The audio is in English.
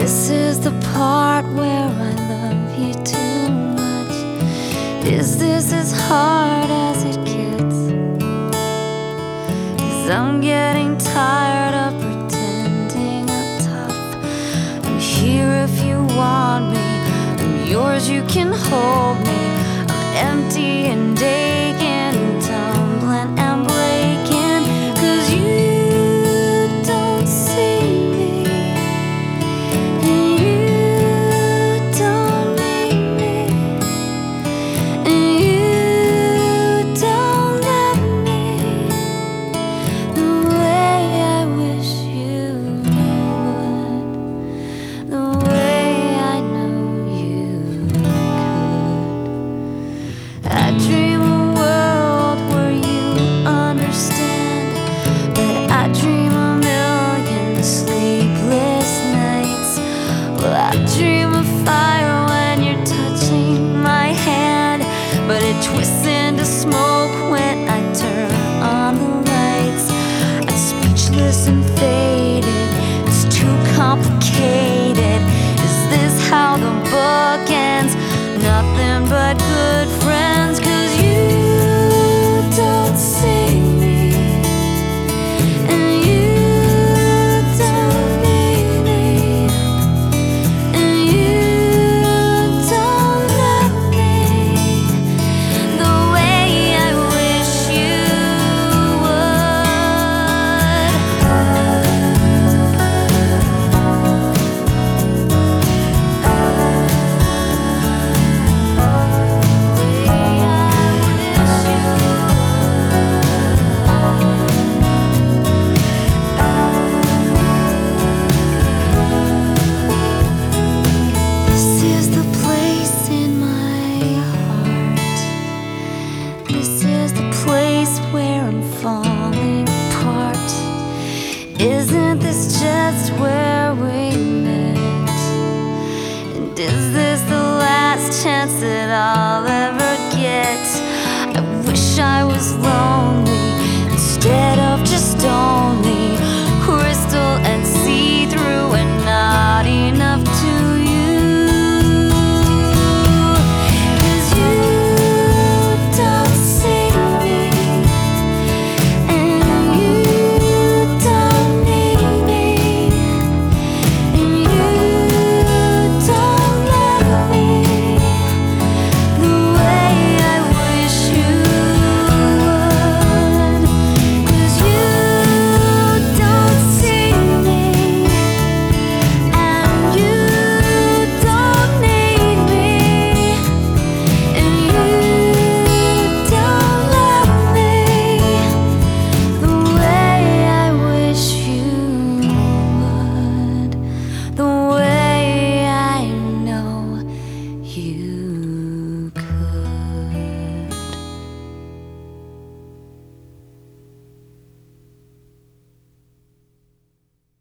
This is the part where I love you too much. Is this as hard as it gets? 'Cause I'm getting tired of pretending I'm tough. I'm here if you want me, I'm yours, you can hold me. I'm empty and